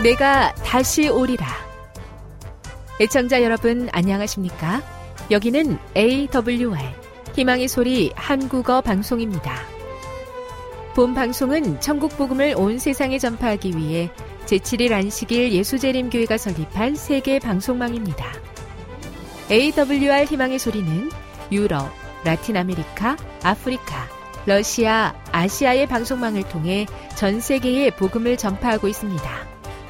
내가 다시 오리라. 애청자 여러분 안녕하십니까? 여기는 AWR 희망의 소리 한국어 방송입니다. 본 방송은 천국 복음을 온 세상에 전파하기 위해 제7일 안식일 예수재림교회가 설립한 세계 방송망입니다. AWR 희망의 소리는 유럽, 라틴 아메리카, 아프리카, 러시아, 아시아의 방송망을 통해 전 세계에 복음을 전파하고 있습니다.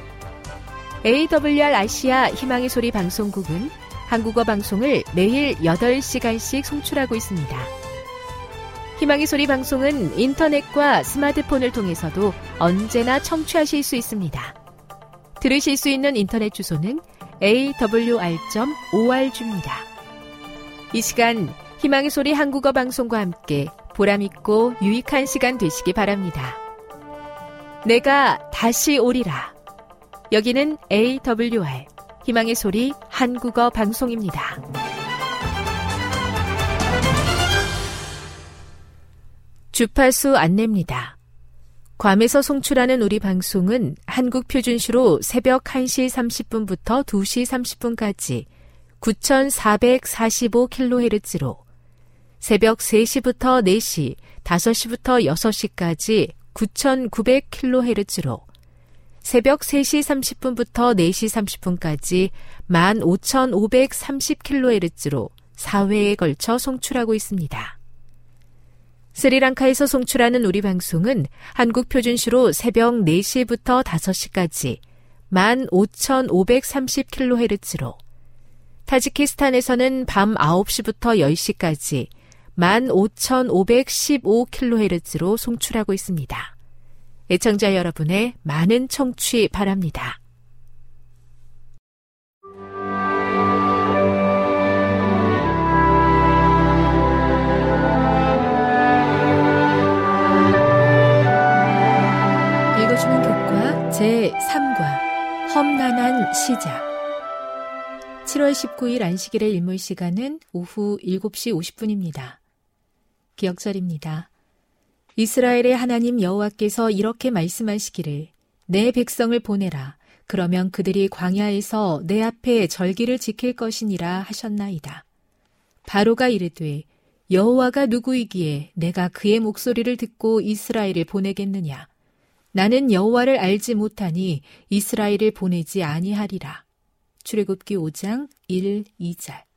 AWR 아시아 희망의 소리 방송국은 한국어 방송을 매일 8시간씩 송출하고 있습니다. 희망의 소리 방송은 인터넷과 스마트폰을 통해서도 언제나 청취하실 수 있습니다. 들으실 수 있는 인터넷 주소는 awr.org입니다. 이 시간 희망의 소리 한국어 방송과 함께 보람있고 유익한 시간 되시기 바랍니다. 내가 다시 오리라. 여기는 AWR 희망의 소리 한국어 방송입니다. 주파수 안내입니다. 괌에서 송출하는 우리 방송은 한국 표준시로 새벽 1시 30분부터 2시 30분까지 9445kHz로 새벽 3시부터 4시, 5시부터 6시까지 9900kHz로 새벽 3시 30분부터 4시 30분까지 15530kHz로 4회에 걸쳐 송출하고 있습니다. 스리랑카에서 송출하는 우리 방송은 한국 표준시로 새벽 4시부터 5시까지 15530kHz로 타지키스탄에서는 밤 9시부터 10시까지 15515kHz로 송출하고 있습니다. 애청자 여러분의 많은 청취 바랍니다. 읽어주는 교과 제3과 험난한 시작. 7월 19일 안식일의 일몰 시간은 오후 7시 50분입니다. 기억절입니다. 이스라엘의 하나님 여호와께서 이렇게 말씀하시기를 내 백성을 보내라. 그러면 그들이 광야에서 내 앞에 절기를 지킬 것이니라 하셨나이다. 바로가 이르되 여호와가 누구이기에 내가 그의 목소리를 듣고 이스라엘을 보내겠느냐. 나는 여호와를 알지 못하니 이스라엘을 보내지 아니하리라. 출애굽기 5장 1, 2절.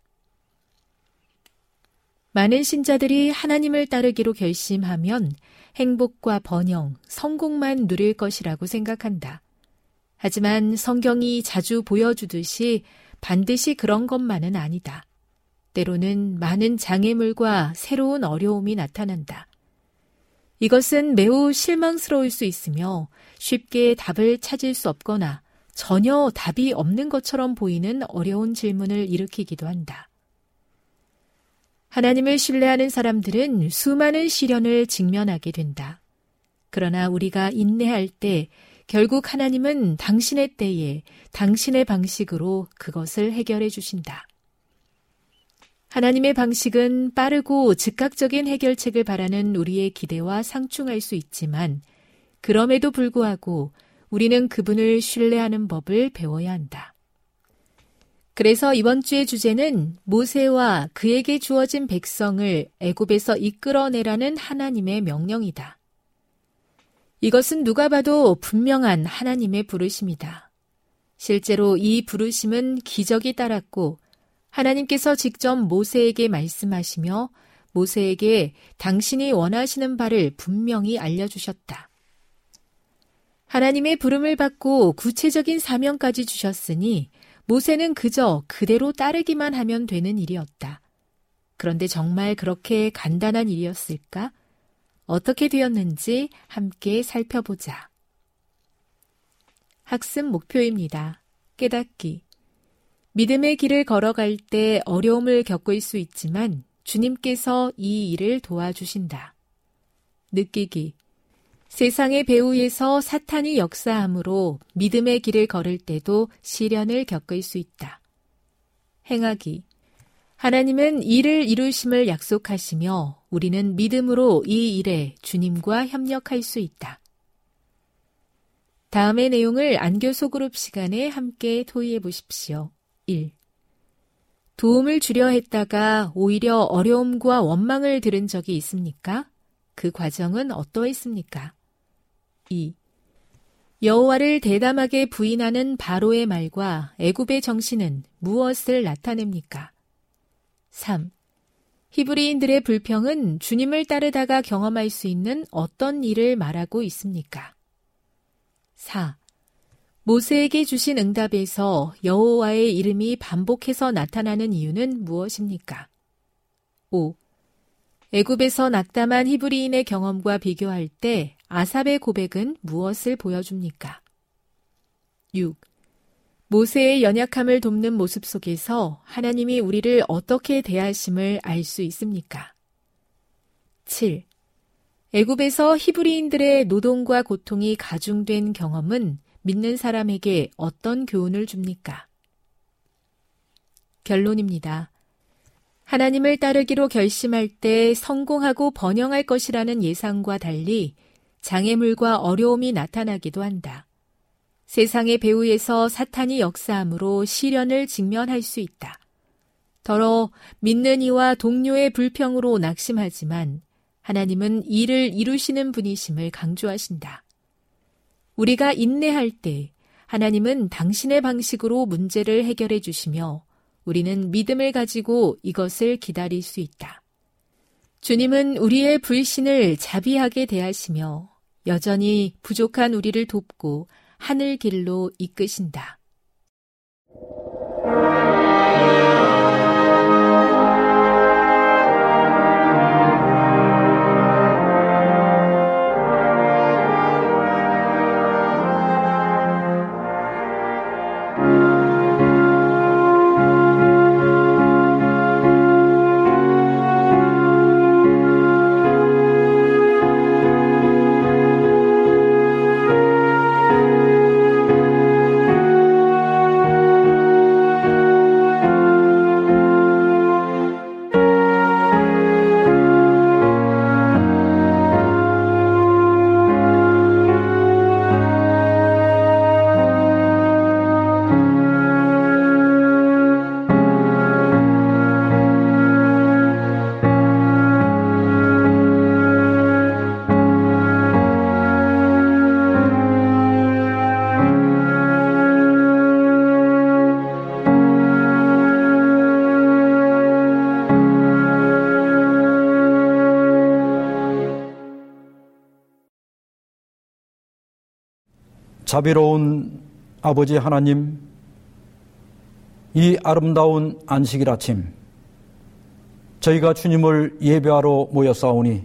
많은 신자들이 하나님을 따르기로 결심하면 행복과 번영, 성공만 누릴 것이라고 생각한다. 하지만 성경이 자주 보여주듯이 반드시 그런 것만은 아니다. 때로는 많은 장애물과 새로운 어려움이 나타난다. 이것은 매우 실망스러울 수 있으며 쉽게 답을 찾을 수 없거나 전혀 답이 없는 것처럼 보이는 어려운 질문을 일으키기도 한다. 하나님을 신뢰하는 사람들은 수많은 시련을 직면하게 된다. 그러나 우리가 인내할 때 결국 하나님은 당신의 때에 당신의 방식으로 그것을 해결해 주신다. 하나님의 방식은 빠르고 즉각적인 해결책을 바라는 우리의 기대와 상충할 수 있지만 그럼에도 불구하고 우리는 그분을 신뢰하는 법을 배워야 한다. 그래서 이번 주의 주제는 모세와 그에게 주어진 백성을 애굽에서 이끌어내라는 하나님의 명령이다. 이것은 누가 봐도 분명한 하나님의 부르심이다. 실제로 이 부르심은 기적이 따랐고 하나님께서 직접 모세에게 말씀하시며 모세에게 당신이 원하시는 바를 분명히 알려주셨다. 하나님의 부름을 받고 구체적인 사명까지 주셨으니 모세는 그저 그대로 따르기만 하면 되는 일이었다. 그런데 정말 그렇게 간단한 일이었을까? 어떻게 되었는지 함께 살펴보자. 학습 목표입니다. 깨닫기. 믿음의 길을 걸어갈 때 어려움을 겪을 수 있지만 주님께서 이 일을 도와주신다. 느끼기. 세상의 배후에서 사탄이 역사함으로 믿음의 길을 걸을 때도 시련을 겪을 수 있다. 행하기. 하나님은 일을 이루심을 약속하시며 우리는 믿음으로 이 일에 주님과 협력할 수 있다. 다음의 내용을 안교 소그룹 시간에 함께 토의해 보십시오. 1. 도움을 주려 했다가 오히려 어려움과 원망을 들은 적이 있습니까? 그 과정은 어떠했습니까? 2. 여호와를 대담하게 부인하는 바로의 말과 애굽의 정신은 무엇을 나타냅니까? 3. 히브리인들의 불평은 주님을 따르다가 경험할 수 있는 어떤 일을 말하고 있습니까? 4. 모세에게 주신 응답에서 여호와의 이름이 반복해서 나타나는 이유는 무엇입니까? 5. 애굽에서 낙담한 히브리인의 경험과 비교할 때 아삽의 고백은 무엇을 보여줍니까? 6. 모세의 연약함을 돕는 모습 속에서 하나님이 우리를 어떻게 대하심을 알 수 있습니까? 7. 애굽에서 히브리인들의 노동과 고통이 가중된 경험은 믿는 사람에게 어떤 교훈을 줍니까? 결론입니다. 하나님을 따르기로 결심할 때 성공하고 번영할 것이라는 예상과 달리 장애물과 어려움이 나타나기도 한다. 세상의 배후에서 사탄이 역사함으로 시련을 직면할 수 있다. 더러 믿는 이와 동료의 불평으로 낙심하지만 하나님은 이를 이루시는 분이심을 강조하신다. 우리가 인내할 때 하나님은 당신의 방식으로 문제를 해결해 주시며 우리는 믿음을 가지고 이것을 기다릴 수 있다. 주님은 우리의 불신을 자비하게 대하시며 여전히 부족한 우리를 돕고 하늘 길로 이끄신다. 자비로운 아버지 하나님, 이 아름다운 안식일 아침 저희가 주님을 예배하러 모였사오니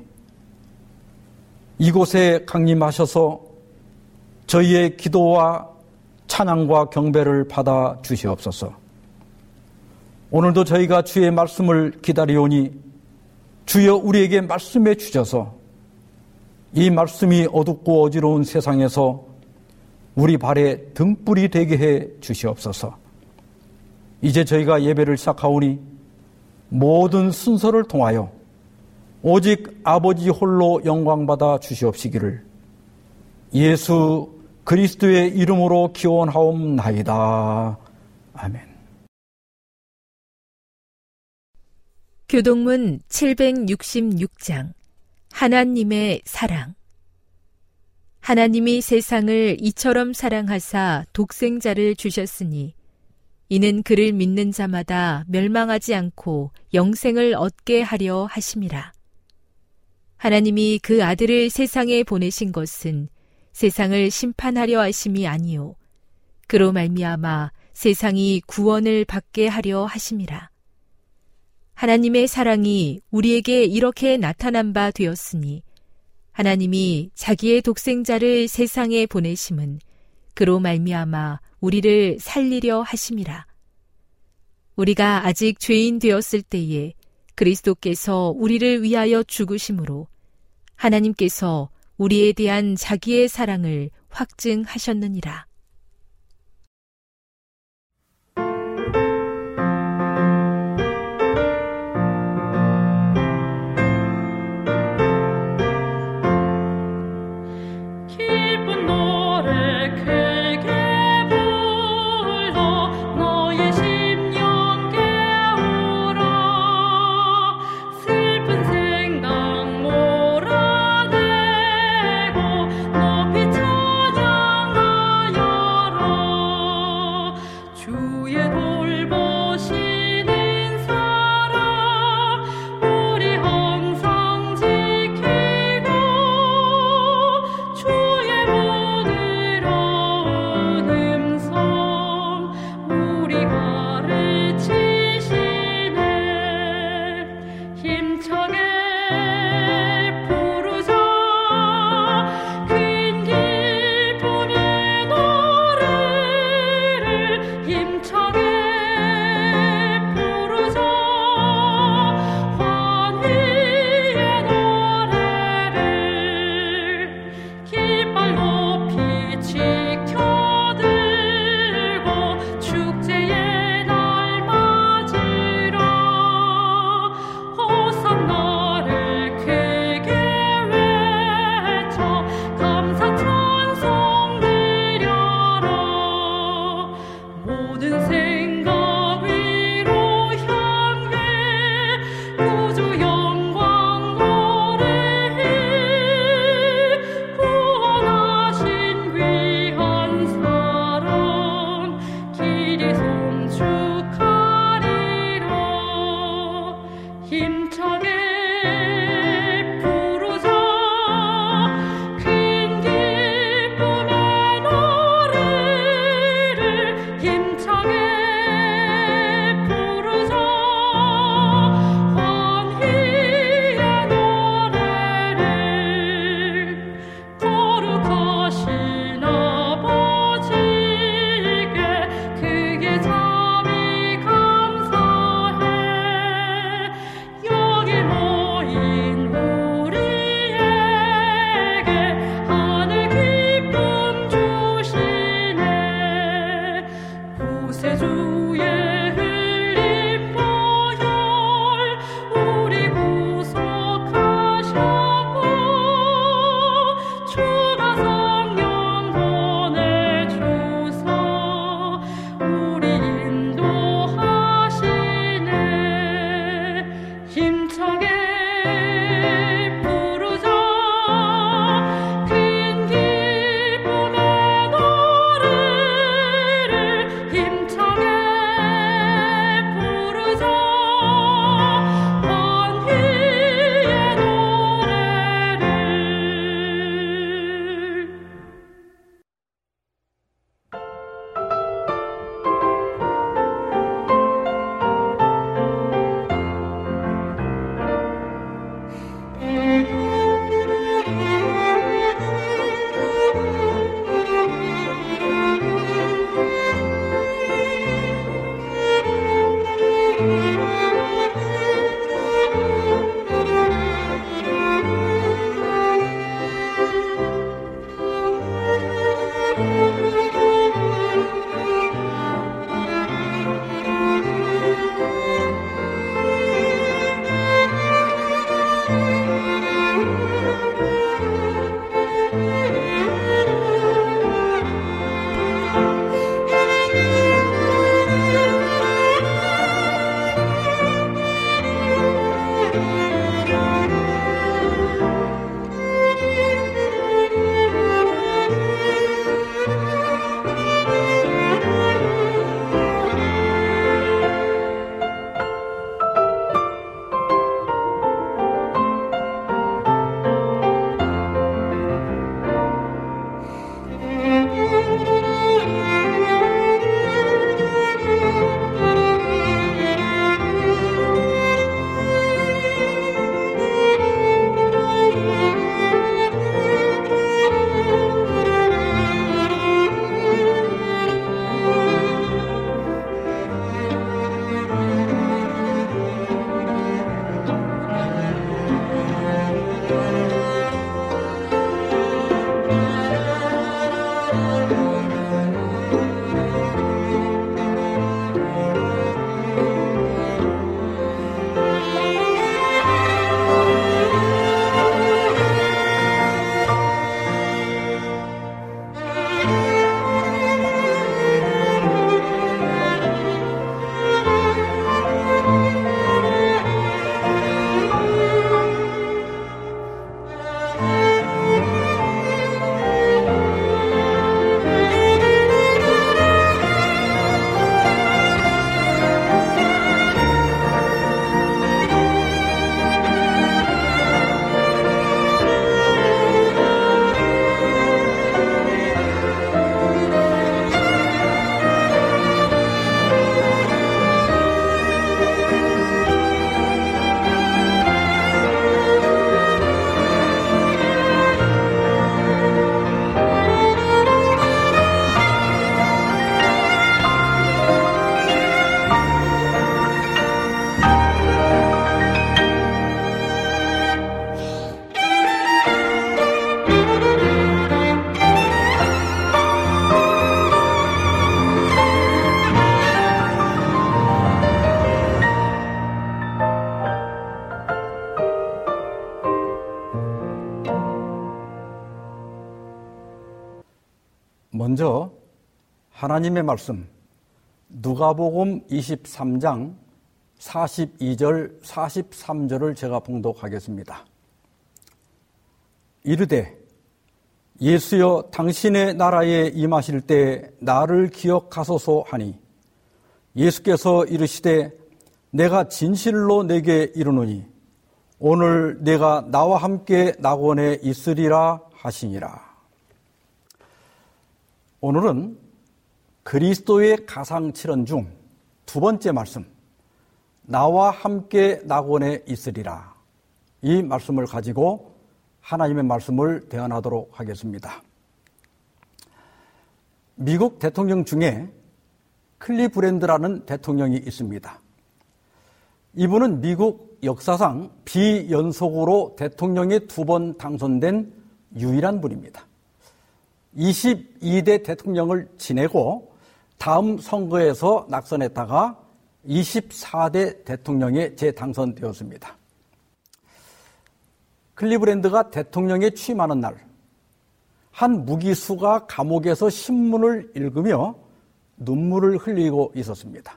이곳에 강림하셔서 저희의 기도와 찬양과 경배를 받아 주시옵소서. 오늘도 저희가 주의 말씀을 기다리오니 주여 우리에게 말씀해 주셔서 이 말씀이 어둡고 어지러운 세상에서 우리 발에 등불이 되게 해 주시옵소서. 이제 저희가 예배를 시작하오니 모든 순서를 통하여 오직 아버지 홀로 영광받아 주시옵시기를 예수 그리스도의 이름으로 기원하옵나이다. 아멘. 교동문 766장 하나님의 사랑. 하나님이 세상을 이처럼 사랑하사 독생자를 주셨으니 이는 그를 믿는 자마다 멸망하지 않고 영생을 얻게 하려 하심이라. 하나님이 그 아들을 세상에 보내신 것은 세상을 심판하려 하심이 아니요 그로 말미암아 세상이 구원을 받게 하려 하심이라. 하나님의 사랑이 우리에게 이렇게 나타난 바 되었으니 하나님이 자기의 독생자를 세상에 보내심은 그로 말미암아 우리를 살리려 하심이라. 우리가 아직 죄인 되었을 때에 그리스도께서 우리를 위하여 죽으심으로 하나님께서 우리에 대한 자기의 사랑을 확증하셨느니라. 기쁜 노래 먼저 하나님의 말씀 누가복음 23장 42절 43절을 제가 봉독하겠습니다. 이르되 예수여 당신의 나라에 임하실 때 나를 기억하소서 하니 예수께서 이르시되 내가 진실로 내게 이르노니 오늘 내가 나와 함께 낙원에 있으리라 하시니라. 오늘은 그리스도의 가상칠언 중 두 번째 말씀, 나와 함께 낙원에 있으리라. 이 말씀을 가지고 하나님의 말씀을 대언하도록 하겠습니다. 미국 대통령 중에 클리브랜드라는 대통령이 있습니다. 이분은 미국 역사상 비연속으로 대통령에 2번 당선된 유일한 분입니다. 22대 대통령을 지내고 다음 선거에서 낙선했다가 24대 대통령에 재당선되었습니다. 클리브랜드가 대통령에 취임하는 날, 한 무기수가 감옥에서 신문을 읽으며 눈물을 흘리고 있었습니다.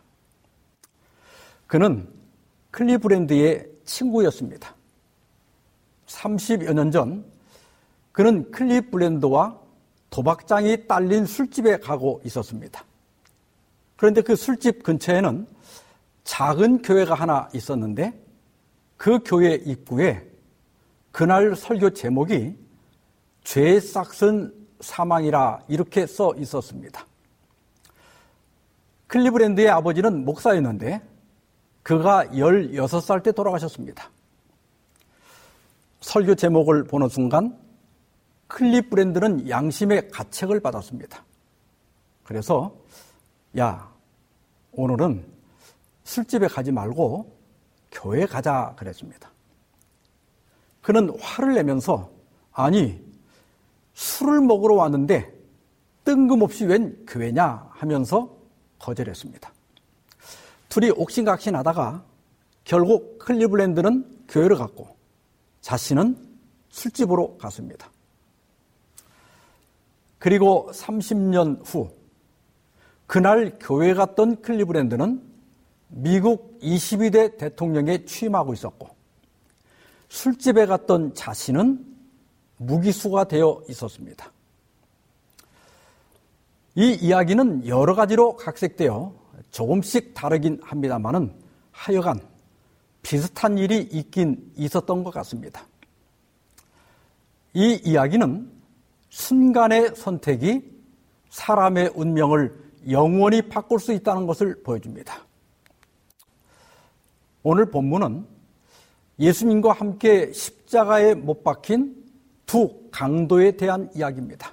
그는 클리브랜드의 친구였습니다. 30여 년 전 그는 클리브랜드와 도박장이 딸린 술집에 가고 있었습니다. 그런데 그 술집 근처에는 작은 교회가 하나 있었는데 그 교회 입구에 그날 설교 제목이 죄 싹슨 사망이라 이렇게 써 있었습니다. 클리브랜드의 아버지는 목사였는데 그가 16살 때 돌아가셨습니다. 설교 제목을 보는 순간 클리브랜드는 양심의 가책을 받았습니다. 그래서 야, 오늘은 술집에 가지 말고 교회 가자 그랬습니다. 그는 화를 내면서 아니, 술을 먹으러 왔는데 뜬금없이 웬 교회냐 하면서 거절했습니다. 둘이 옥신각신하다가 결국 클리브랜드는 교회를 갔고 자신은 술집으로 갔습니다. 그리고 30년 후 그날 교회 갔던 클리브랜드는 미국 22대 대통령에 취임하고 있었고 술집에 갔던 자신은 무기수가 되어 있었습니다. 이 이야기는 여러 가지로 각색되어 조금씩 다르긴 합니다만은 하여간 비슷한 일이 있긴 있었던 것 같습니다. 이 이야기는 순간의 선택이 사람의 운명을 영원히 바꿀 수 있다는 것을 보여줍니다. 오늘 본문은 예수님과 함께 십자가에 못 박힌 두 강도에 대한 이야기입니다.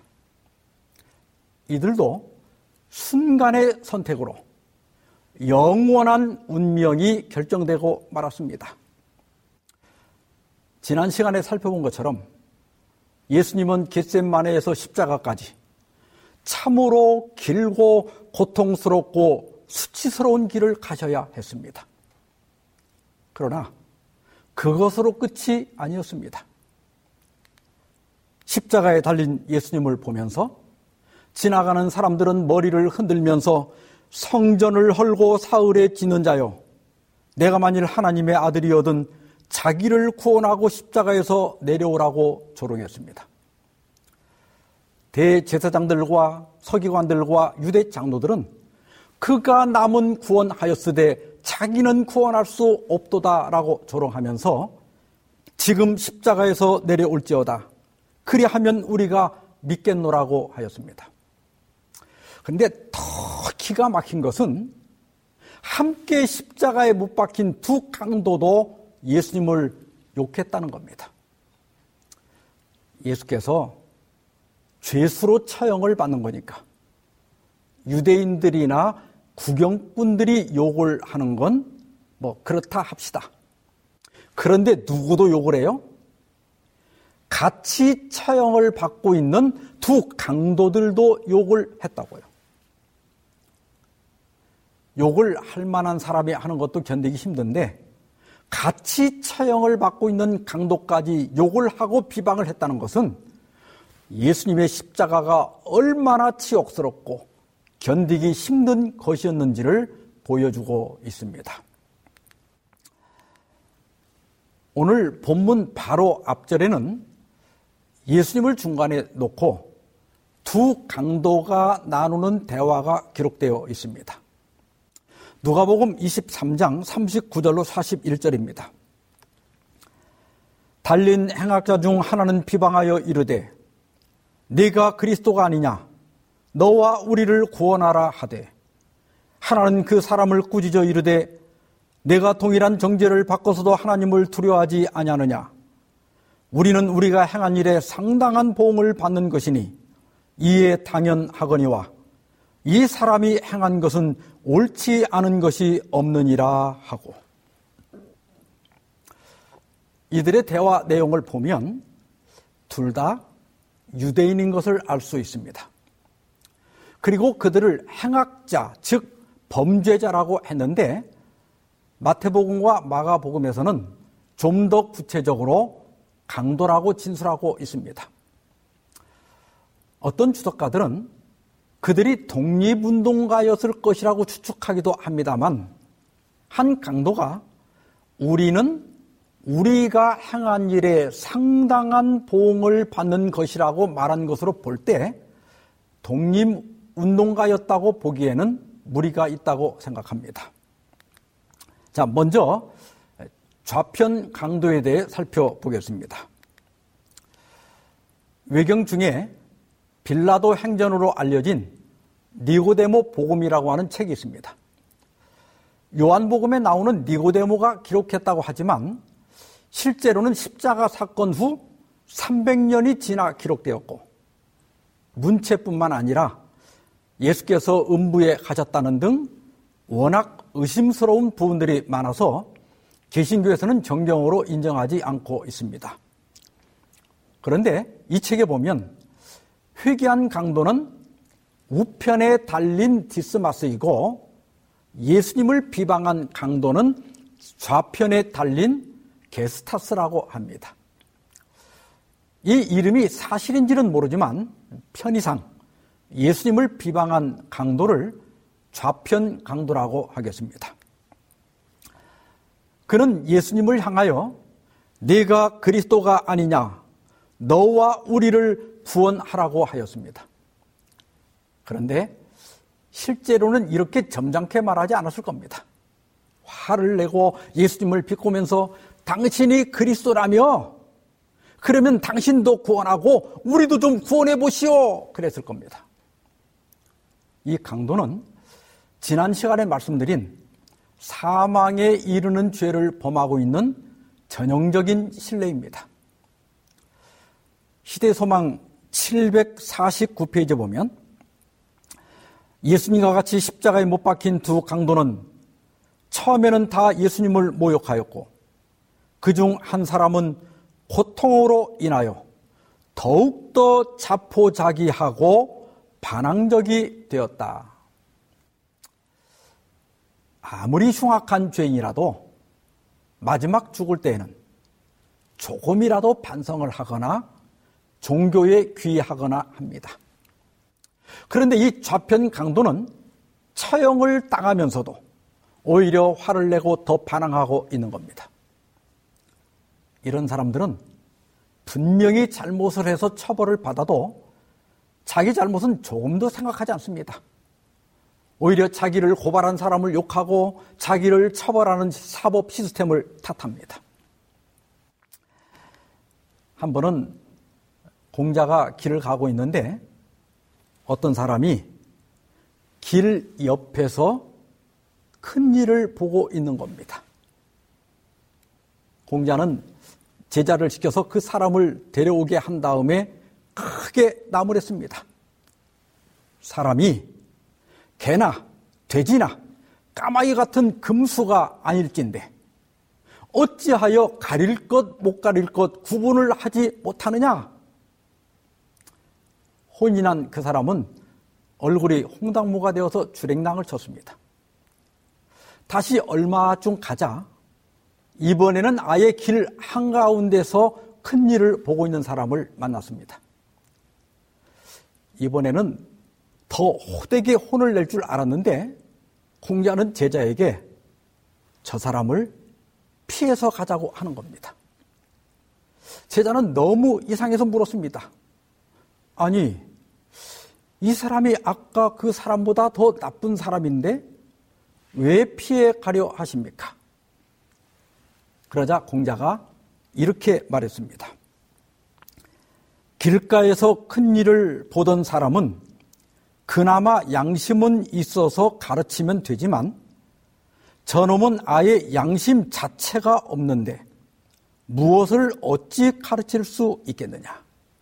이들도 순간의 선택으로 영원한 운명이 결정되고 말았습니다. 지난 시간에 살펴본 것처럼 예수님은 겟세마네에서 십자가까지 참으로 길고 고통스럽고 수치스러운 길을 가셔야 했습니다. 그러나 그것으로 끝이 아니었습니다. 십자가에 달린 예수님을 보면서 지나가는 사람들은 머리를 흔들면서 성전을 헐고 사흘에 짓는 자여, 내가 만일 하나님의 아들이거든 자기를 구원하고 십자가에서 내려오라고 조롱했습니다. 대제사장들과 서기관들과 유대 장로들은 그가 남은 구원하였으되 자기는 구원할 수 없도다라고 조롱하면서 지금 십자가에서 내려올지어다, 그리하면 우리가 믿겠노라고 하였습니다. 그런데 더 기가 막힌 것은 함께 십자가에 못 박힌 두 강도도 예수님을 욕했다는 겁니다. 예수께서 죄수로 처형을 받는 거니까 유대인들이나 구경꾼들이 욕을 하는 건 뭐 그렇다 합시다. 그런데 누구도 욕을 해요? 같이 처형을 받고 있는 두 강도들도 욕을 했다고요. 욕을 할 만한 사람이 하는 것도 견디기 힘든데 같이 처형을 받고 있는 강도까지 욕을 하고 비방을 했다는 것은 예수님의 십자가가 얼마나 치욕스럽고 견디기 힘든 것이었는지를 보여주고 있습니다. 오늘 본문 바로 앞절에는 예수님을 중간에 놓고 두 강도가 나누는 대화가 기록되어 있습니다. 누가복음 23장 39절로 41절입니다. 달린 행악자 중 하나는 비방하여 이르되 네가 그리스도가 아니냐 너와 우리를 구원하라 하되 하나는 그 사람을 꾸짖어 이르되 내가 동일한 정죄를 받고서도 하나님을 두려워하지 아니하느냐 우리는 우리가 행한 일에 상당한 보응을 받는 것이니 이에 당연하거니와 이 사람이 행한 것은 옳지 않은 것이 없느니라 하고 이들의 대화 내용을 보면 둘 다 유대인인 것을 알 수 있습니다. 그리고 그들을 행악자, 즉 범죄자라고 했는데 마태복음과 마가복음에서는 좀 더 구체적으로 강도라고 진술하고 있습니다. 어떤 주석가들은 그들이 독립운동가였을 것이라고 추측하기도 합니다만 한 강도가 우리가 행한 일에 상당한 보응을 받는 것이라고 말한 것으로 볼 때 독립운동가였다고 보기에는 무리가 있다고 생각합니다. 자, 먼저 좌편 강도에 대해 살펴보겠습니다. 외경 중에 빌라도 행전으로 알려진 니고데모 복음이라고 하는 책이 있습니다. 요한복음에 나오는 니고데모가 기록했다고 하지만 실제로는 십자가 사건 후 300년이 지나 기록되었고 문체뿐만 아니라 예수께서 음부에 가셨다는 등 워낙 의심스러운 부분들이 많아서 개신교에서는 정경으로 인정하지 않고 있습니다. 그런데 이 책에 보면 회개한 강도는 우편에 달린 디스마스이고 예수님을 비방한 강도는 좌편에 달린 게스타스라고 합니다. 이 이름이 사실인지는 모르지만 편의상 예수님을 비방한 강도를 좌편 강도라고 하겠습니다. 그는 예수님을 향하여 네가 그리스도가 아니냐 너와 우리를 구원하라고 하였습니다. 그런데 실제로는 이렇게 점잖게 말하지 않았을 겁니다. 화를 내고 예수님을 비꼬면서 당신이 그리스도라며 그러면 당신도 구원하고 우리도 좀 구원해 보시오 그랬을 겁니다. 이 강도는 지난 시간에 말씀드린 사망에 이르는 죄를 범하고 있는 전형적인 신뢰입니다. 시대소망 749페이지에 보면 예수님과 같이 십자가에 못 박힌 두 강도는 처음에는 다 예수님을 모욕하였고 그중 한 사람은 고통으로 인하여 더욱더 자포자기하고 반항적이 되었다. 아무리 흉악한 죄인이라도 마지막 죽을 때에는 조금이라도 반성을 하거나 종교에 귀의하거나 합니다. 그런데 이 좌편 강도는 처형을 당하면서도 오히려 화를 내고 더 반항하고 있는 겁니다. 이런 사람들은 분명히 잘못을 해서 처벌을 받아도 자기 잘못은 조금도 생각하지 않습니다. 오히려 자기를 고발한 사람을 욕하고 자기를 처벌하는 사법 시스템을 탓합니다. 한 번은 공자가 길을 가고 있는데 어떤 사람이 길 옆에서 큰 일을 보고 있는 겁니다. 공자는 제자를 시켜서 그 사람을 데려오게 한 다음에 크게 나무랬습니다. 사람이 개나 돼지나 까마귀 같은 금수가 아닐진데 어찌하여 가릴 것 못 가릴 것 구분을 하지 못하느냐? 혼이 난 그 사람은 얼굴이 홍당무가 되어서 주랭랑을 쳤습니다. 다시 얼마쯤 가자 이번에는 아예 길 한가운데서 큰 일을 보고 있는 사람을 만났습니다. 이번에는 더 호되게 혼을 낼 줄 알았는데 공자는 제자에게 저 사람을 피해서 가자고 하는 겁니다. 제자는 너무 이상해서 물었습니다. 아니, 이 사람이 아까 그 사람보다 더 나쁜 사람인데 왜 피해 가려 하십니까? 그러자 공자가 이렇게 말했습니다. 길가에서 큰 일을 보던 사람은 그나마 양심은 있어서 가르치면 되지만 저놈은 아예 양심 자체가 없는데 무엇을 어찌 가르칠 수 있겠느냐.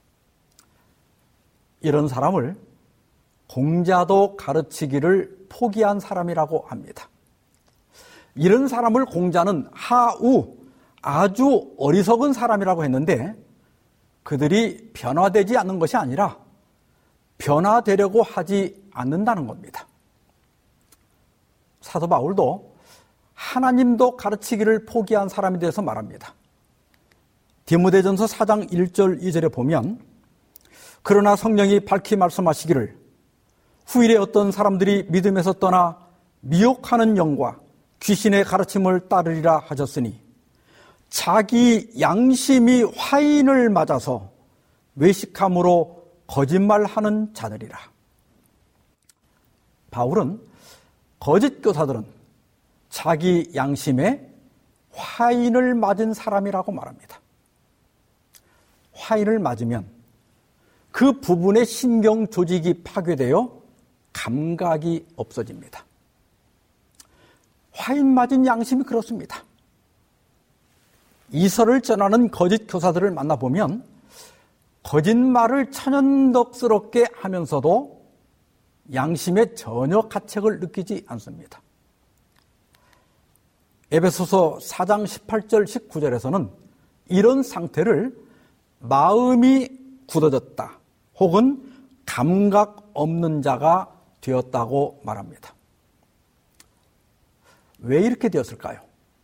이런 사람을 공자도 가르치기를 포기한 사람이라고 합니다. 이런 사람을 공자는 하우 아주 어리석은 사람이라고 했는데 그들이 변화되지 않는 것이 아니라 변화되려고 하지 않는다는 겁니다. 사도 바울도 하나님도 가르치기를 포기한 사람에 대해서 말합니다. 디모데전서 4장 1절 2절에 보면 그러나 성령이 밝히 말씀하시기를 후일에 어떤 사람들이 믿음에서 떠나 미혹하는 영과 귀신의 가르침을 따르리라 하셨으니 자기 양심이 화인을 맞아서 외식함으로 거짓말하는 자들이라. 바울은 거짓 교사들은 자기 양심에 화인을 맞은 사람이라고 말합니다. 화인을 맞으면 그 부분의 신경 조직이 파괴되어 감각이 없어집니다. 화인 맞은 양심이 그렇습니다. 이설을 전하는 거짓 교사들을 만나보면 거짓말을 천연덕스럽게 하면서도 양심에 전혀 가책을 느끼지 않습니다. 에베소서 4장 18절 19절에서는 이런 상태를 마음이 굳어졌다 혹은 감각 없는 자가 되었다고 말합니다. 왜 이렇게 되었을까요?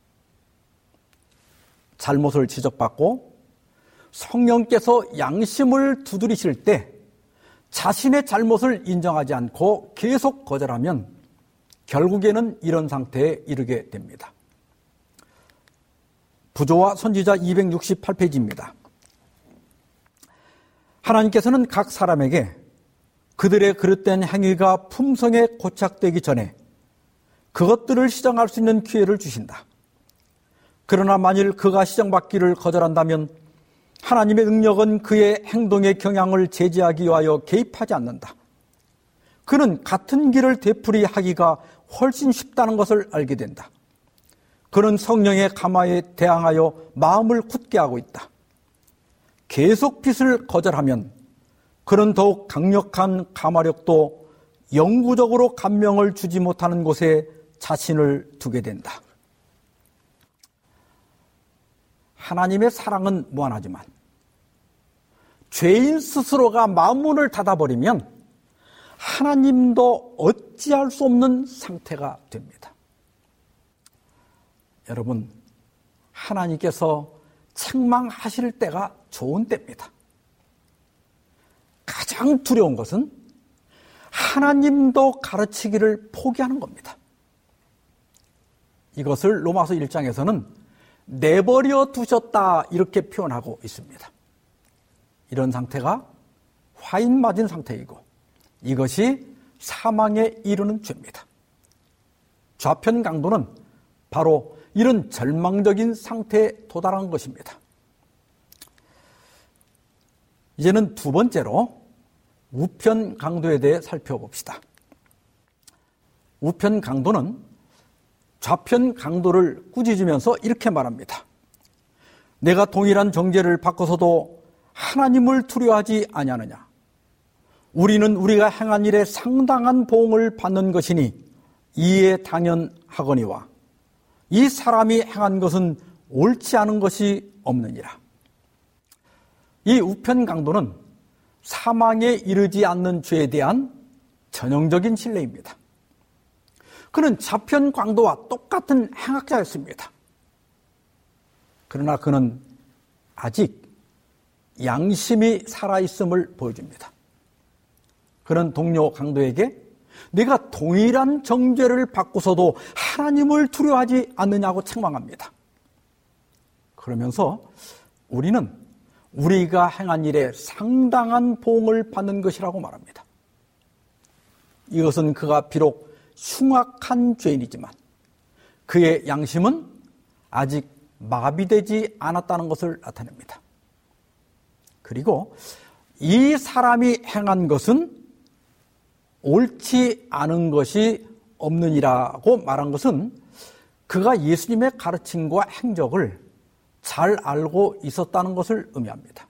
잘못을 지적받고 성령께서 양심을 두드리실 때 자신의 잘못을 인정하지 않고 계속 거절하면 결국에는 이런 상태에 이르게 됩니다. 부조와 선지자 268페이지입니다. 하나님께서는 각 사람에게 그들의 그릇된 행위가 품성에 고착되기 전에 그것들을 시정할 수 있는 기회를 주신다. 그러나 만일 그가 시정받기를 거절한다면 하나님의 능력은 그의 행동의 경향을 제지하기 위하여 개입하지 않는다. 그는 같은 길을 되풀이하기가 훨씬 쉽다는 것을 알게 된다. 그는 성령의 감화에 대항하여 마음을 굳게 하고 있다. 계속 빛을 거절하면 그는 더욱 강력한 감화력도 영구적으로 감명을 주지 못하는 곳에 자신을 두게 된다. 하나님의 사랑은 무한하지만 죄인 스스로가 마음문을 닫아버리면 하나님도 어찌할 수 없는 상태가 됩니다. 여러분, 하나님께서 책망하실 때가 좋은 때입니다. 가장 두려운 것은 하나님도 가르치기를 포기하는 겁니다. 이것을 로마서 1장에서는 내버려 두셨다 이렇게 표현하고 있습니다. 이런 상태가 화인 맞은 상태이고 이것이 사망에 이르는 죄입니다. 좌편 강도는 바로 이런 절망적인 상태에 도달한 것입니다. 이제는 두 번째로 우편 강도에 대해 살펴봅시다. 우편 강도는 좌편 강도를 꾸짖으면서 이렇게 말합니다. 내가 동일한 정죄를 받고서도 하나님을 두려워하지 아니하느냐. 우리는 우리가 행한 일에 상당한 보응을 받는 것이니 이에 당연하거니와 이 사람이 행한 것은 옳지 않은 것이 없느니라. 이 우편 강도는 사망에 이르지 않는 죄에 대한 전형적인 신뢰입니다. 그는 좌편 강도와 똑같은 행악자였습니다. 그러나 그는 아직 양심이 살아있음을 보여줍니다. 그는 동료 강도에게 내가 동일한 정죄를 받고서도 하나님을 두려워하지 않느냐고 책망합니다. 그러면서 우리는 우리가 행한 일에 상당한 보응을 받는 것이라고 말합니다. 이것은 그가 비록 흉악한 죄인이지만 그의 양심은 아직 마비되지 않았다는 것을 나타냅니다. 그리고 이 사람이 행한 것은 옳지 않은 것이 없느니라고 말한 것은 그가 예수님의 가르침과 행적을 잘 알고 있었다는 것을 의미합니다.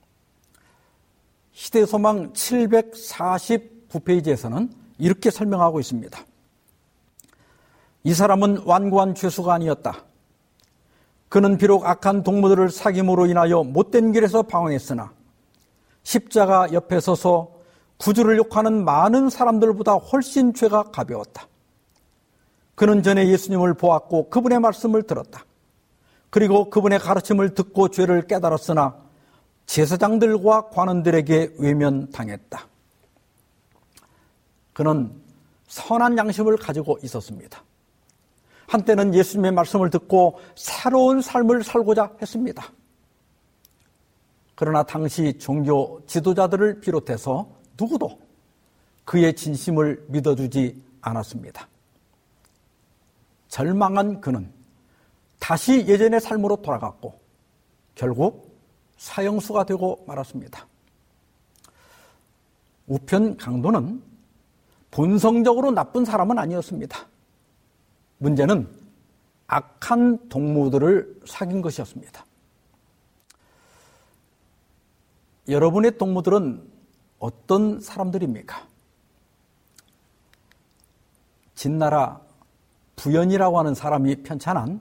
시대소망 749페이지에서는 이렇게 설명하고 있습니다. 이 사람은 완고한 죄수가 아니었다. 그는 비록 악한 동무들을 사귐으로 인하여 못된 길에서 방황했으나 십자가 옆에 서서 구주를 욕하는 많은 사람들보다 훨씬 죄가 가벼웠다. 그는 전에 예수님을 보았고 그분의 말씀을 들었다. 그리고 그분의 가르침을 듣고 죄를 깨달았으나 제사장들과 관원들에게 외면당했다. 그는 선한 양심을 가지고 있었습니다. 한때는 예수님의 말씀을 듣고 새로운 삶을 살고자 했습니다. 그러나 당시 종교 지도자들을 비롯해서 누구도 그의 진심을 믿어주지 않았습니다. 절망한 그는 다시 예전의 삶으로 돌아갔고 결국 사형수가 되고 말았습니다. 우편 강도는 본성적으로 나쁜 사람은 아니었습니다. 문제는 악한 동무들을 사귄 것이었습니다. 여러분의 동무들은 어떤 사람들입니까? 진나라 부연이라고 하는 사람이 편찬한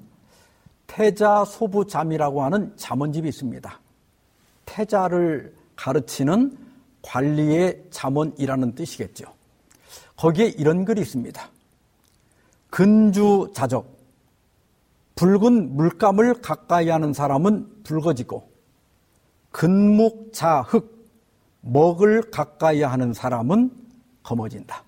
태자소부잠이라고 하는 잠언집이 있습니다. 태자를 가르치는 관리의 잠언이라는 뜻이겠죠. 거기에 이런 글이 있습니다. 근주자적, 붉은 물감을 가까이 하는 사람은 붉어지고 근묵자흑, 먹을 가까이 하는 사람은 검어진다.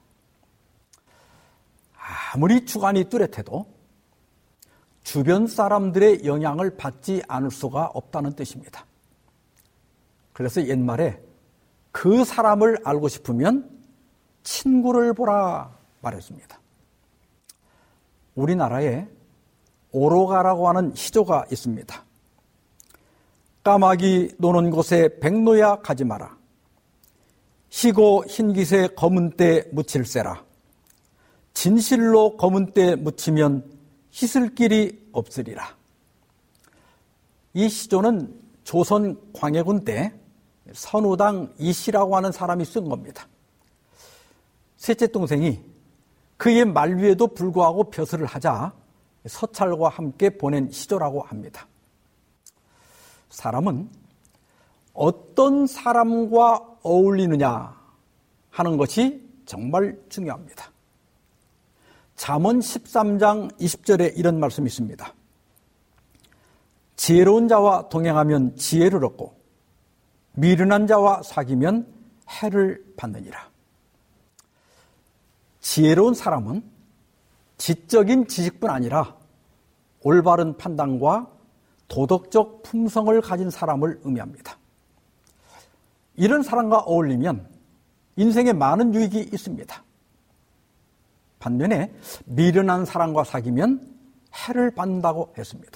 아무리 주관이 뚜렷해도 주변 사람들의 영향을 받지 않을 수가 없다는 뜻입니다. 그래서 옛말에 그 사람을 알고 싶으면 친구를 보라 말했습니다. 우리나라에 오로가라고 하는 시조가 있습니다. 까마귀 노는 곳에 백로야 가지 마라. 희고 흰깃에 검은 때 묻힐세라. 진실로 검은 때 묻히면 씻을 길이 없으리라. 이 시조는 조선 광해군 때 선우당 이씨라고 하는 사람이 쓴 겁니다. 셋째 동생이 그의 만류에도 불구하고 벼슬을 하자 서찰과 함께 보낸 시조라고 합니다. 사람은 어떤 사람과 어울리느냐 하는 것이 정말 중요합니다. 잠언 13장 20절에 이런 말씀이 있습니다. 지혜로운 자와 동행하면 지혜를 얻고 미련한 자와 사귀면 해를 받느니라. 지혜로운 사람은 지적인 지식뿐 아니라 올바른 판단과 도덕적 품성을 가진 사람을 의미합니다. 이런 사람과 어울리면 인생에 많은 유익이 있습니다. 반면에 미련한 사람과 사귀면 해를 받는다고 했습니다.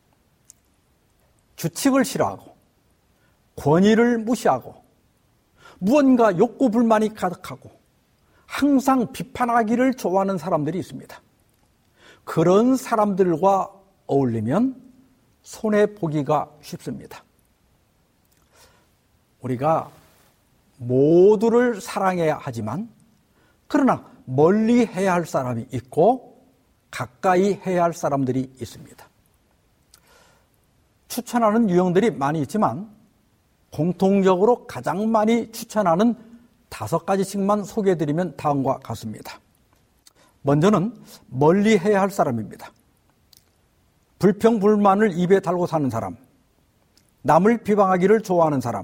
규칙을 싫어하고 권위를 무시하고 무언가 욕구 불만이 가득하고 항상 비판하기를 좋아하는 사람들이 있습니다. 그런 사람들과 어울리면 손해보기가 쉽습니다. 우리가 모두를 사랑해야 하지만 그러나 멀리 해야 할 사람이 있고 가까이 해야 할 사람들이 있습니다. 추천하는 유형들이 많이 있지만 공통적으로 가장 많이 추천하는 5가지씩만 소개해드리면 다음과 같습니다. 먼저는 멀리 해야 할 사람입니다. 불평불만을 입에 달고 사는 사람, 남을 비방하기를 좋아하는 사람,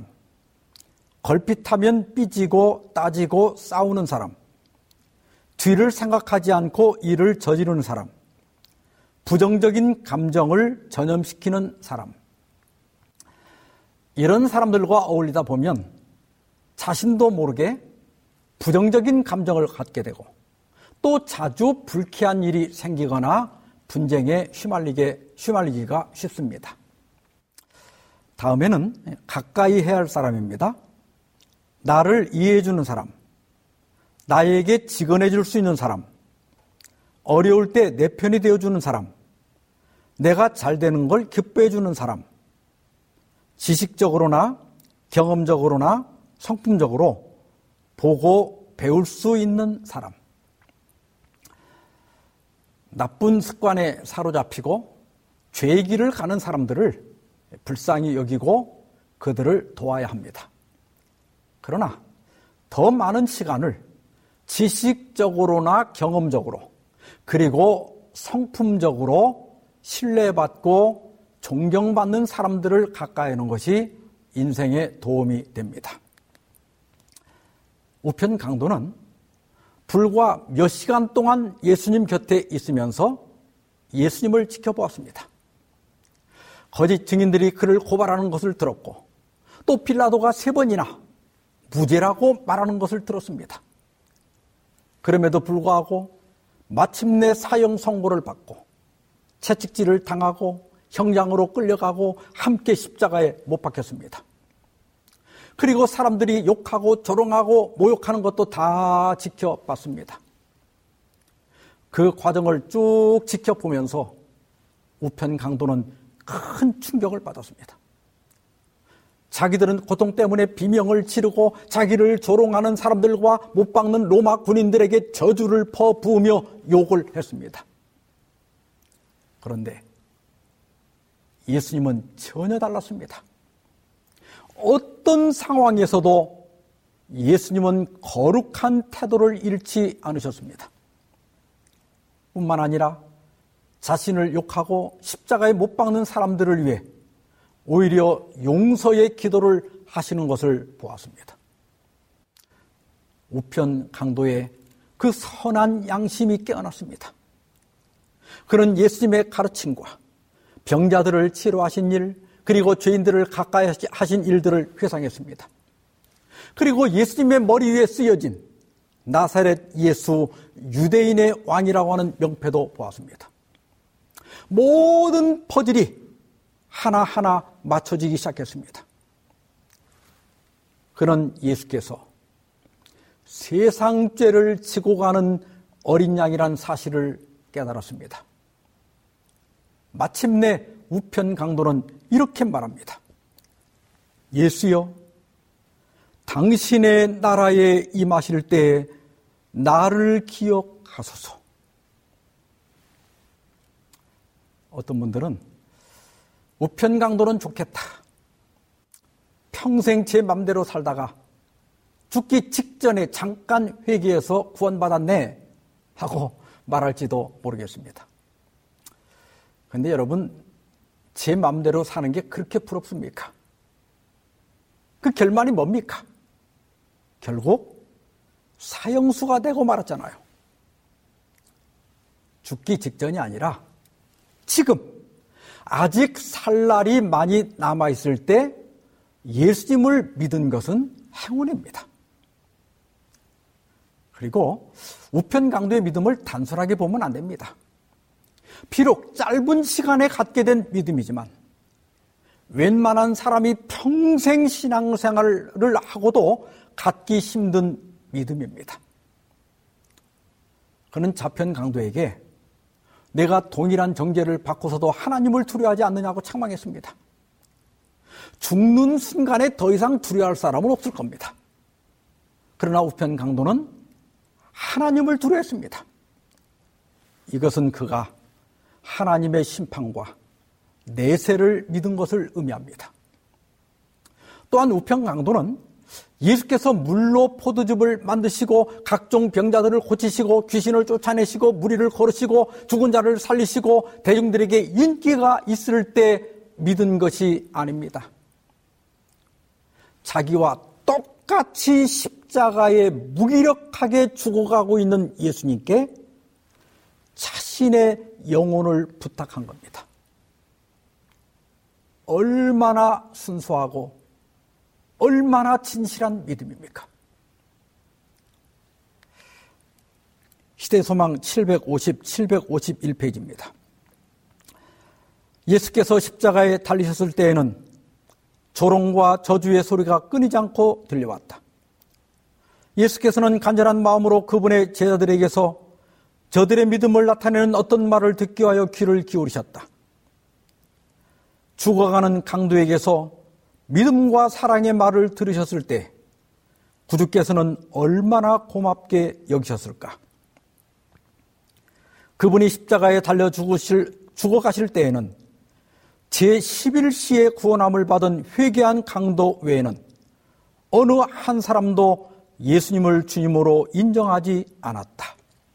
걸핏하면 삐지고 따지고 싸우는 사람, 뒤를 생각하지 않고 일을 저지르는 사람, 부정적인 감정을 전염시키는 사람. 이런 사람들과 어울리다 보면 자신도 모르게 부정적인 감정을 갖게 되고 또 자주 불쾌한 일이 생기거나 분쟁에 휘말리기가 쉽습니다. 다음에는 가까이 해야 할 사람입니다. 나를 이해해 주는 사람, 나에게 직언해 줄 수 있는 사람, 어려울 때 내 편이 되어 주는 사람, 내가 잘 되는 걸 기뻐해 주는 사람, 지식적으로나 경험적으로나 성품적으로 보고 배울 수 있는 사람. 나쁜 습관에 사로잡히고 죄의 길을 가는 사람들을 불쌍히 여기고 그들을 도와야 합니다. 그러나 더 많은 시간을 지식적으로나 경험적으로 그리고 성품적으로 신뢰받고 존경받는 사람들을 가까이 하는 것이 인생에 도움이 됩니다. 우편 강도는 불과 몇 시간 동안 예수님 곁에 있으면서 예수님을 지켜보았습니다. 거짓 증인들이 그를 고발하는 것을 들었고 또 빌라도가 3번이나 무죄라고 말하는 것을 들었습니다. 그럼에도 불구하고 마침내 사형 선고를 받고 채찍질을 당하고 형장으로 끌려가고 함께 십자가에 못 박혔습니다. 그리고 사람들이 욕하고 조롱하고 모욕하는 것도 다 지켜봤습니다. 그 과정을 쭉 지켜보면서 우편 강도는 큰 충격을 받았습니다. 자기들은 고통 때문에 비명을 지르고 자기를 조롱하는 사람들과 못 박는 로마 군인들에게 저주를 퍼부으며 욕을 했습니다. 그런데 예수님은 전혀 달랐습니다. 어떤 상황에서도 예수님은 거룩한 태도를 잃지 않으셨습니다. 뿐만 아니라 자신을 욕하고 십자가에 못 박는 사람들을 위해 오히려 용서의 기도를 하시는 것을 보았습니다. 우편 강도의 그 선한 양심이 깨어났습니다. 그는 예수님의 가르침과 병자들을 치료하신 일, 그리고 죄인들을 가까이 하신 일들을 회상했습니다. 그리고 예수님의 머리 위에 쓰여진 나사렛 예수 유대인의 왕이라고 하는 명패도 보았습니다. 모든 퍼즐이 하나하나 맞춰지기 시작했습니다. 그는 예수께서 세상 죄를 지고 가는 어린 양이란 사실을 깨달았습니다. 마침내 우편 강도는 이렇게 말합니다. 예수여, 당신의 나라에 임하실 때에 나를 기억하소서. 어떤 분들은 우편 강도는 좋겠다. 평생 제 맘대로 살다가 죽기 직전에 잠깐 회개해서 구원받았네 하고 말할지도 모르겠습니다. 그런데 여러분, 제 맘대로 사는 게 그렇게 부럽습니까? 그 결말이 뭡니까? 결국 사형수가 되고 말았잖아요. 죽기 직전이 아니라 지금 아직 살 날이 많이 남아있을 때 예수님을 믿은 것은 행운입니다. 그리고 우편 강도의 믿음을 단순하게 보면 안 됩니다. 비록 짧은 시간에 갖게 된 믿음이지만 웬만한 사람이 평생 신앙생활을 하고도 갖기 힘든 믿음입니다. 그는 좌편 강도에게 내가 동일한 정죄를 받고서도 하나님을 두려워하지 않느냐고 책망했습니다. 죽는 순간에 더 이상 두려워할 사람은 없을 겁니다. 그러나 우편 강도는 하나님을 두려워했습니다. 이것은 그가 하나님의 심판과 내세를 믿은 것을 의미합니다. 또한 우편 강도는 예수께서 물로 포도즙을 만드시고 각종 병자들을 고치시고 귀신을 쫓아내시고 무리를 걸으시고 죽은 자를 살리시고 대중들에게 인기가 있을 때 믿은 것이 아닙니다. 자기와 똑같이 십자가에 무기력하게 죽어가고 있는 예수님께 자신의 영혼을 부탁한 겁니다. 얼마나 순수하고 얼마나 진실한 믿음입니까? 시대소망 751페이지입니다. 예수께서 십자가에 달리셨을 때에는 조롱과 저주의 소리가 끊이지 않고 들려왔다. 예수께서는 간절한 마음으로 그분의 제자들에게서 저들의 믿음을 나타내는 어떤 말을 듣기 위하여 귀를 기울이셨다. 죽어가는 강도에게서 믿음과 사랑의 말을 들으셨을 때 구주께서는 얼마나 고맙게 여기셨을까. 그분이 십자가에 달려 죽어가실 때에는 제11시의 구원함을 받은 회개한 강도 외에는 어느 한 사람도 예수님을 주님으로 인정하지 않았다.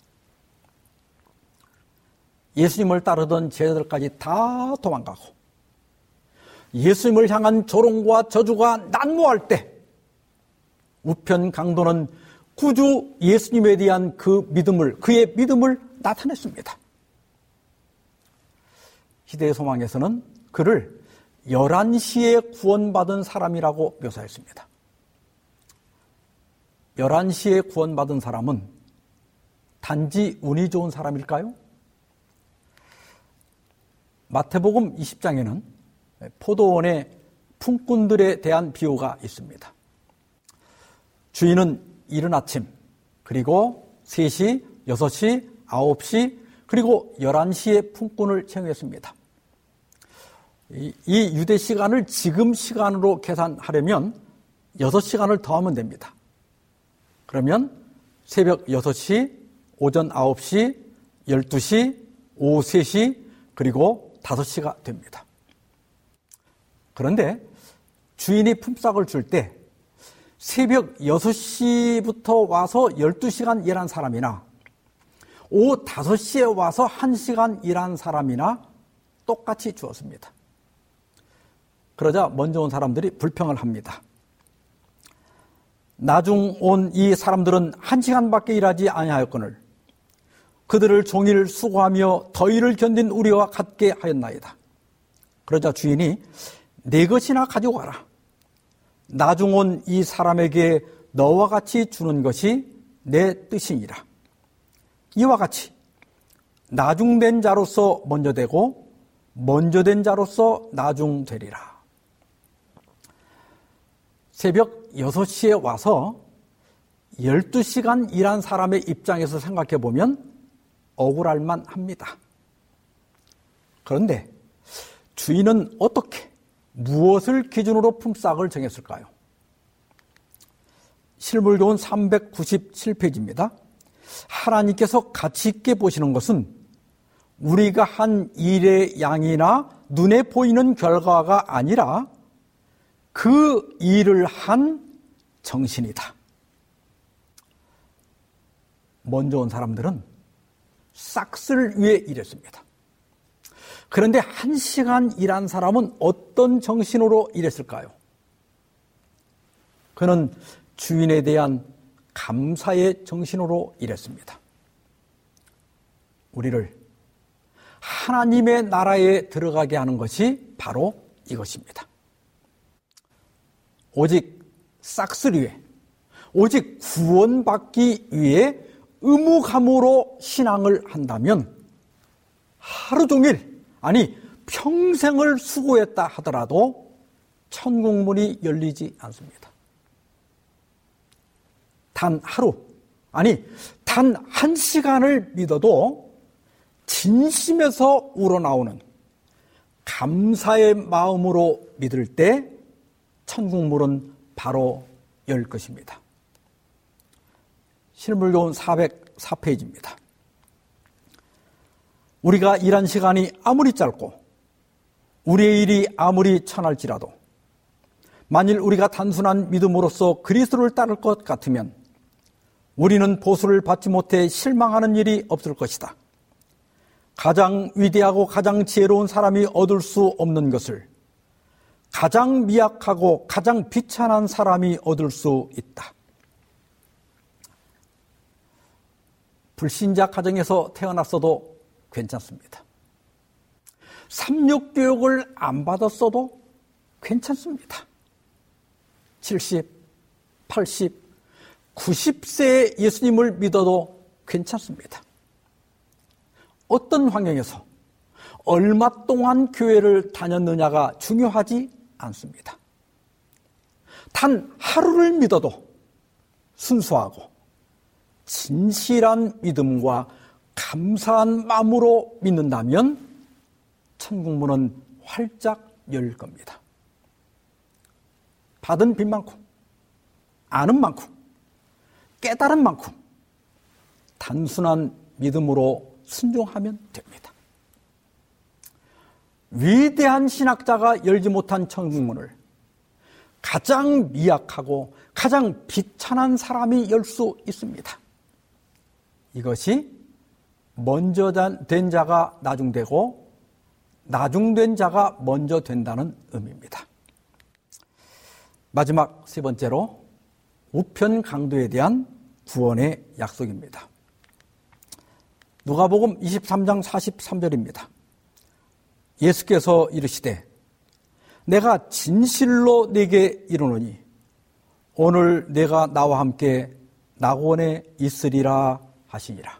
예수님을 따르던 제자들까지 다 도망가고 예수님을 향한 조롱과 저주가 난무할 때 우편 강도는 구주 예수님에 대한 그의 믿음을 나타냈습니다. 희대의 소망에서는 그를 11시에 구원받은 사람이라고 묘사했습니다. 11시에 구원받은 사람은 단지 운이 좋은 사람일까요? 마태복음 20장에는 포도원의 품꾼들에 대한 비유가 있습니다. 주인은 이른 아침, 그리고 3시, 6시, 9시, 그리고 11시에 품꾼을 채용했습니다. 이 유대 시간을 지금 시간으로 계산하려면 6시간을 더하면 됩니다. 그러면 새벽 6시, 오전 9시, 12시, 오후 3시, 그리고 5시가 됩니다. 그런데 주인이 품삯을 줄 때 새벽 6시부터 와서 12시간 일한 사람이나 오후 5시에 와서 1시간 일한 사람이나 똑같이 주었습니다. 그러자 먼저 온 사람들이 불평을 합니다. 나중 온 이 사람들은 1시간밖에 일하지 아니하였거늘 그들을 종일 수고하며 더위를 견딘 우리와 같게 하였나이다. 그러자 주인이 네 것이나 가지고 가라. 나중 온 이 사람에게 너와 같이 주는 것이 내 뜻이니라. 이와 같이 나중된 자로서 먼저 되고 먼저 된 자로서 나중되리라. 새벽 6시에 와서 12시간 일한 사람의 입장에서 생각해 보면 억울할 만합니다. 그런데 주인은 어떻게 무엇을 기준으로 품삯을 정했을까요? 실물교훈 397페이지입니다. 하나님께서 가치 있게 보시는 것은 우리가 한 일의 양이나 눈에 보이는 결과가 아니라 그 일을 한 정신이다. 먼저 온 사람들은 싹쓸 위해 일했습니다. 그런데 1시간 일한 사람은 어떤 정신으로 일했을까요? 그는 주인에 대한 감사의 정신으로 일했습니다. 우리를 하나님의 나라에 들어가게 하는 것이 바로 이것입니다. 오직 싹쓸이 위해, 오직 구원받기 위해 의무감으로 신앙을 한다면 하루 종일, 아니 평생을 수고했다 하더라도 천국문이 열리지 않습니다. 단 하루, 아니 단 1시간을 믿어도 진심에서 우러나오는 감사의 마음으로 믿을 때 천국문은 바로 열 것입니다. 실물교훈 404페이지입니다. 우리가 일한 시간이 아무리 짧고 우리의 일이 아무리 천할지라도 만일 우리가 단순한 믿음으로써 그리스도를 따를 것 같으면 우리는 보수를 받지 못해 실망하는 일이 없을 것이다. 가장 위대하고 가장 지혜로운 사람이 얻을 수 없는 것을 가장 미약하고 가장 비천한 사람이 얻을 수 있다. 불신자 가정에서 태어났어도 괜찮습니다. 삼육교육을 안 받았어도 괜찮습니다. 70, 80, 90세에 예수님을 믿어도 괜찮습니다. 어떤 환경에서, 얼마 동안 교회를 다녔느냐가 중요하지 않습니다. 단 하루를 믿어도 순수하고 진실한 믿음과 감사한 마음으로 믿는다면 천국문은 활짝 열 겁니다. 받은 빚만큼, 아는 만큼, 깨달은 만큼 단순한 믿음으로 순종하면 됩니다. 위대한 신학자가 열지 못한 천국문을 가장 미약하고 가장 비천한 사람이 열 수 있습니다. 이것이 먼저 된 자가 나중되고 나중된 자가 먼저 된다는 의미입니다. 마지막 세 번째로 우편 강도에 대한 구원의 약속입니다. 누가복음 23장 43절입니다. 예수께서 이르시되 내가 진실로 네게 이르노니 오늘 내가 나와 함께 낙원에 있으리라 하시니라.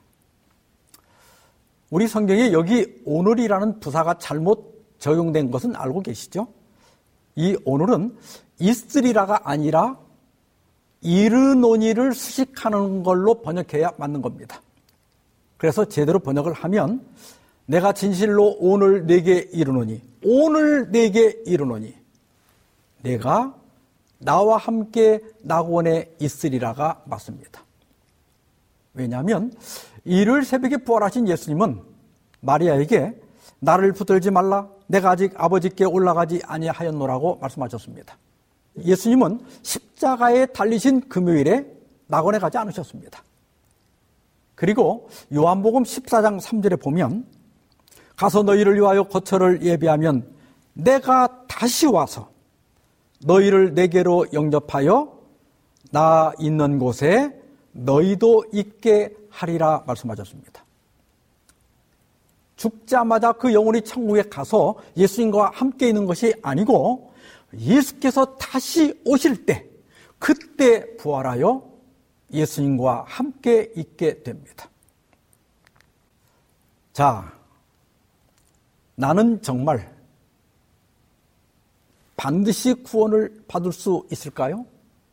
우리 성경에 여기 오늘이라는 부사가 잘못 적용된 것은 알고 계시죠? 이 오늘은 있으리라가 아니라 이르노니를 수식하는 걸로 번역해야 맞는 겁니다. 그래서 제대로 번역을 하면 내가 진실로 오늘 네게 이르노니, 오늘 네게 이르노니 내가 나와 함께 낙원에 있으리라가 맞습니다. 왜냐하면 이를 새벽에 부활하신 예수님은 마리아에게 나를 붙들지 말라, 내가 아직 아버지께 올라가지 아니하였노라고 말씀하셨습니다. 예수님은 십자가에 달리신 금요일에 낙원에 가지 않으셨습니다. 그리고 요한복음 14장 3절에 보면 가서 너희를 위하여 거처를 예비하면 내가 다시 와서 너희를 내게로 영접하여 나 있는 곳에 너희도 있게 하리라 말씀하셨습니다. 죽자마자 그 영혼이 천국에 가서 예수님과 함께 있는 것이 아니고 예수께서 다시 오실 때 그때 부활하여 예수님과 함께 있게 됩니다. 자, 나는 정말 반드시 구원을 받을 수 있을까요?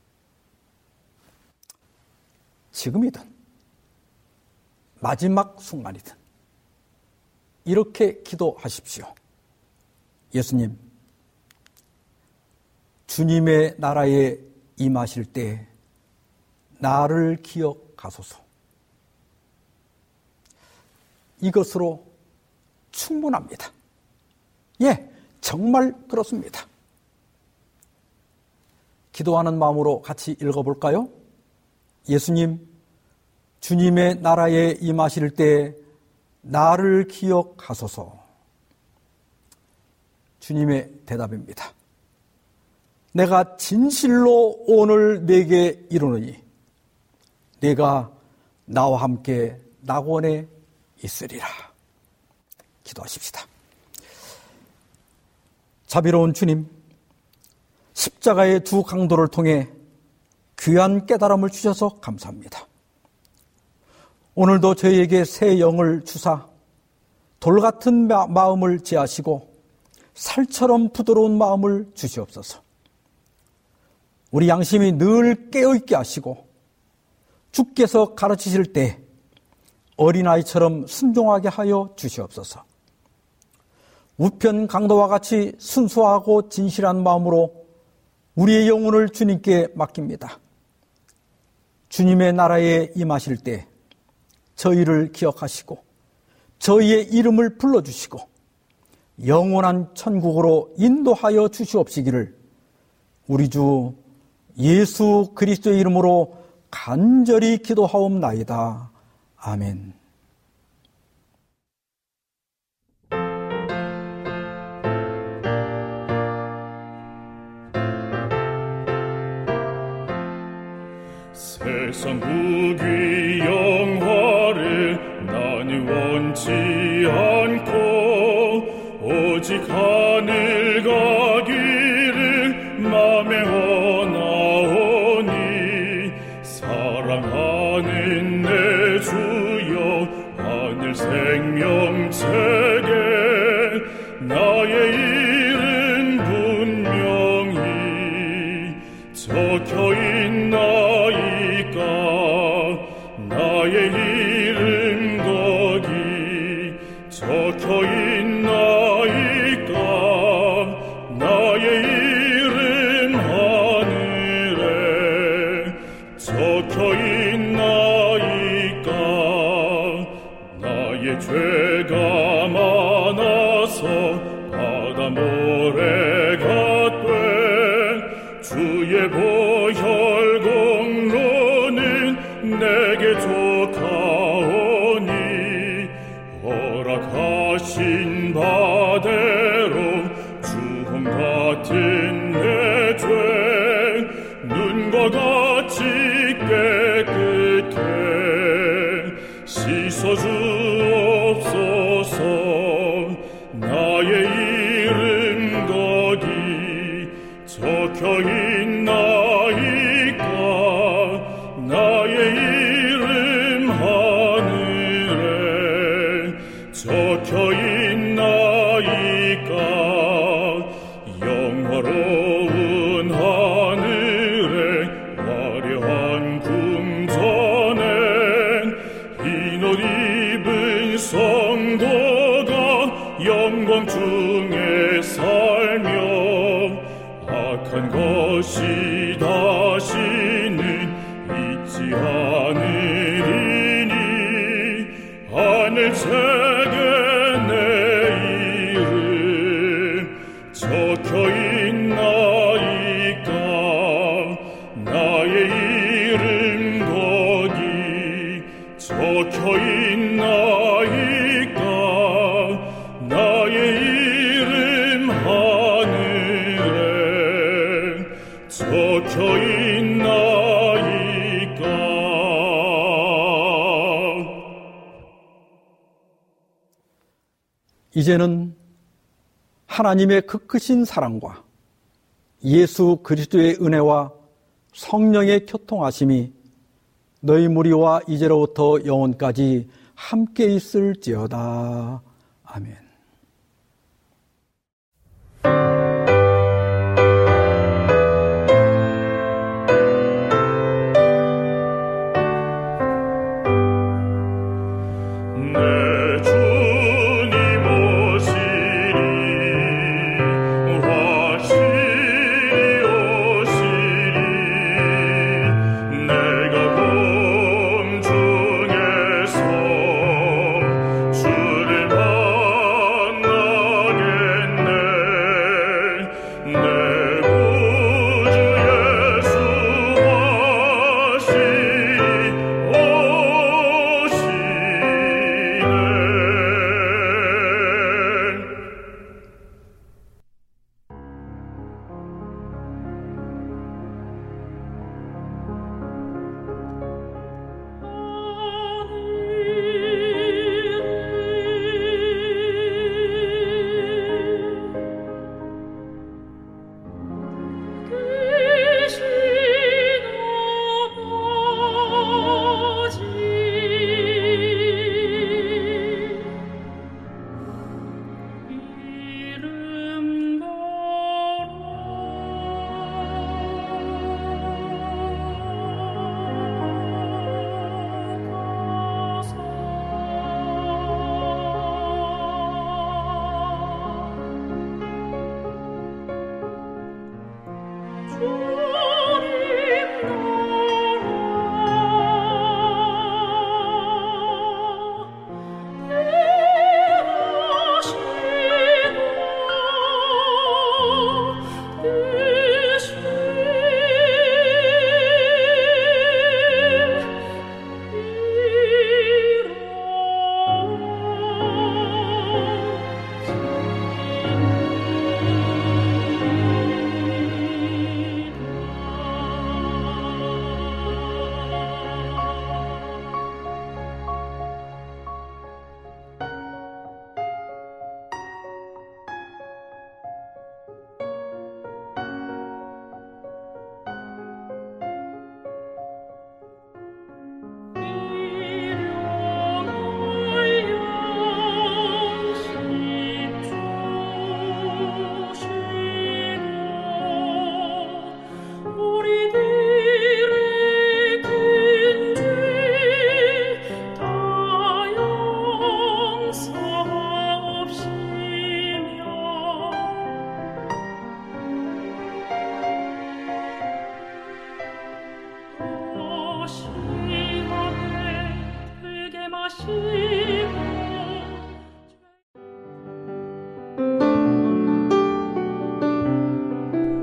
지금이든 마지막 순간이든 이렇게 기도하십시오. 예수님, 주님의 나라에 임하실 때 나를 기억하소서. 이것으로 충분합니다. 예, 정말 그렇습니다. 기도하는 마음으로 같이 읽어볼까요? 예수님, 주님의 나라에 임하실 때 나를 기억하소서. 주님의 대답입니다. 내가 진실로 오늘 네게 이르노니 네가 나와 함께 낙원에 있으리라. 기도하십시다. 자비로운 주님, 십자가의 두 강도를 통해 귀한 깨달음을 주셔서 감사합니다. 오늘도 저희에게 새 영을 주사 돌같은 마음을 제하시고 살처럼 부드러운 마음을 주시옵소서. 우리 양심이 늘 깨어있게 하시고 주께서 가르치실 때 어린아이처럼 순종하게 하여 주시옵소서. 우편 강도와 같이 순수하고 진실한 마음으로 우리의 영혼을 주님께 맡깁니다. 주님의 나라에 임하실 때 저희를 기억하시고 저희의 이름을 불러주시고 영원한 천국으로 인도하여 주시옵시기를 우리 주 예수 그리스도의 이름으로 간절히 기도하옵나이다. 아멘. 세상 부귀 영화를 나는 원치 않고 오직 하늘 가기를 맘에 원하오니 사랑하는 내 주여 하늘 생명책에 적혀있나이까 나의 이름 거기 적혀있나이까 나의 이름 하늘에 적혀있나이까 나의 죄가 많아서 바다 모래가 돼 주의 보혈 공로는 내게 족하오니 허락하신 바대로 주홍 같은 내 죄 눈과 같이 깨끗해 씻어주옵소서 나의 이름 거기 적혀있나이까 나의 이름 하늘에 적혀있나이까 영화로운 하늘에 화려한 궁전에 흰옷 입은 성도가 영광 중에 살며 악한 것이 다시는 있지 않으리니 하늘 책에 내 이름 적혀있나이까 나의 이름 거기 적혀있나이까 나의 이름 하늘에 적혀있나이까 이제는 하나님의 그 크신 사랑과 예수 그리스도의 은혜와 성령의 교통하심이 너희 무리와 이제로부터 영원까지 함께 있을지어다. 아멘.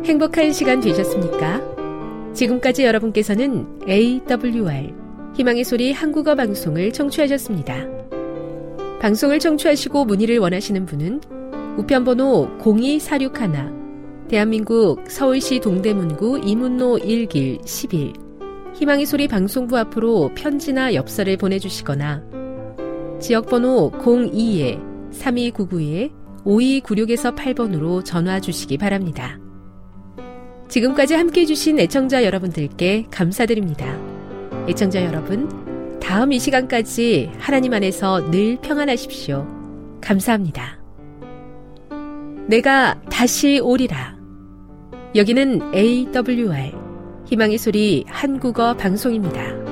행복한 시간 되셨습니까? 지금까지 여러분께서는 AWR 희망의 소리 한국어 방송을 청취하셨습니다. 방송을 청취하시고 문의를 원하시는 분은 우편번호 02461 대한민국 서울시 동대문구 이문로 1길 11 희망의 소리 방송부 앞으로 편지나 엽서를 보내주시거나 지역번호 02-3299-5296에서 8번으로 전화 주시기 바랍니다. 지금까지 함께해 주신 애청자 여러분들께 감사드립니다. 애청자 여러분, 다음 이 시간까지 하나님 안에서 늘 평안하십시오. 감사합니다. 내가 다시 오리라. 여기는 AWR 희망의 소리 한국어 방송입니다.